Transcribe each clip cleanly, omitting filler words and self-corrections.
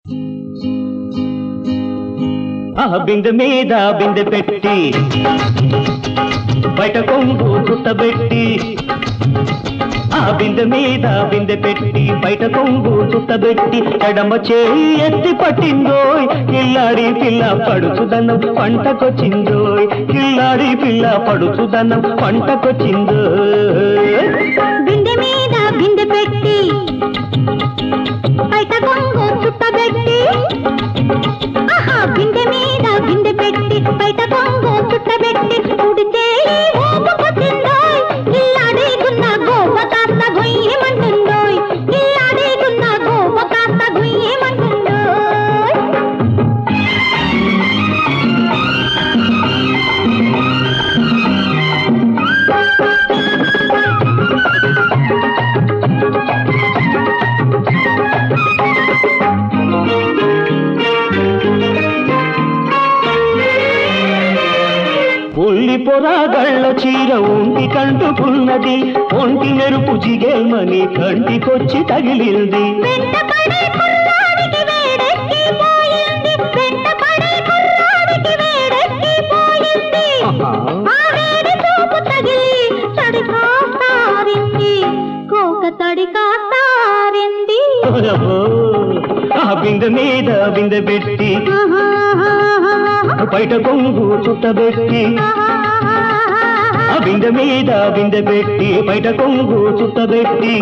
ఆ బిందె మీద బిందె పెట్టి బయట కొంగు చుట్టబెట్టి ఆ బిందె మీద బిందె పెట్టి బయట కొంగు చుట్టబెట్టి ఎడమ చేయి ఎత్తి పట్టిందోయ్ కిల్లాడి పిల్ల పడుచుదనం పంటకొచ్చిందోయ్ కిల్లాడి పిల్ల పడుచుదనం పంటకొచ్చిందోయ్ బిందె మీద బిందె పెట్టి బయట కొంగు చుట్టబెట్టి బిందె మీద బిందె పెట్టి బయట కొంగు చుట్టబెట్టి ఉడితే ఊపుకొచ్చిందోయ్ ఇల్లాడేకున్న గోప కాస్త గొయ్యమంటుందోయ్ ఇల్లాడేకున్న గోప కాస్త గొయ్యమంటుందోయ్ ఒల్లి పొరాగళ్ళ చీర ఒంటి కంటుకున్నది ఒంటి మెరుపు జిగేల్మని కంటికొచ్చి తగిలింది ఆ బిందె మీద బిందె పెట్టి బయట కొంగు చుట్టబెట్టి ఆ బిందె మీద బిందె పెట్టి బయట కొంగు చుట్టబెట్టి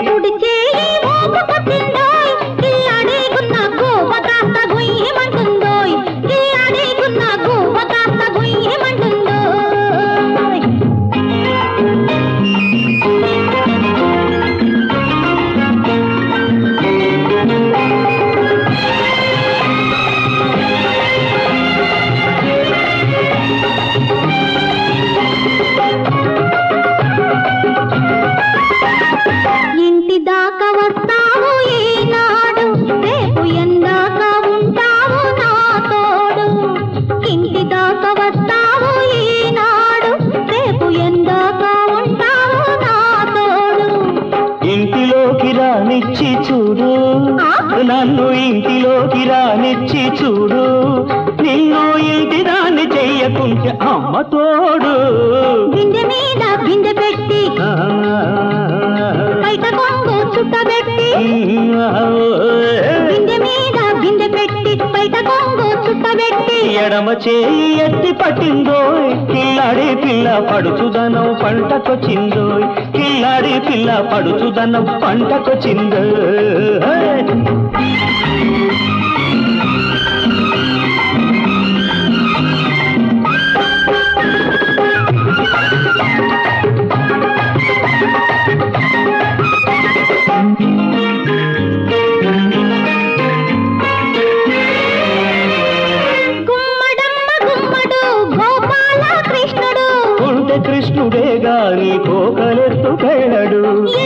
ఇంటి దాకా వస్తావు ఈనాడు రేపు ఎందాక ఉంటావు నా తోడు ఇంటి దాకా వస్తావు ఈనాడు రేపు ఎందాక ఉంటావు నా తోడు ఇంటిలోకి రానిచ్చి చూడు నన్ను ఇంటిలోకి రానిచ్చి చూడు నిన్ను ఇంటి దాన్ని చెయ్యకుంటే అమ్మ తోడు బిందె మీద బిందె పెట్టి బయట కొంగు చుట్టబెట్టి బిందె మీద బిందె పెట్టి బయట కొంగు చుట్టబెట్టి ఎడమ చేయి ఎత్తి పట్టిందోయ్ కిల్లాడి పిల్ల పడుచుదనం పంటకొచ్చిందోయ్ కిల్లాడి పిల్ల పడుచుదనం పంటకొచ్చిందోయ్ కృష్ణుడే గాని కోకలెత్తుకెళ్ళడు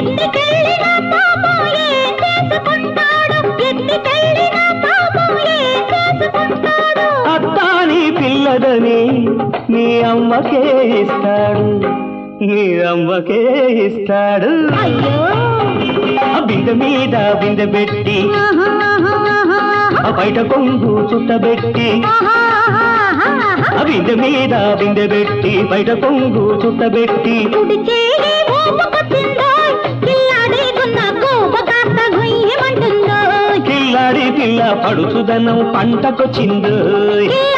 అత్తాని పిల్లదని నీ అమ్మకే ఇస్తాడు నీ అమ్మకే ఇస్తాడు బిందె మీద బిందె పెట్టి బయట కొంగు చుట్టబెట్టి బిందె మీద బిందె పెట్టి బయట కొంగు చుట్టబెట్టి కిల్లాడి పిల్ల పడుచుదనం పంటకొచ్చిందో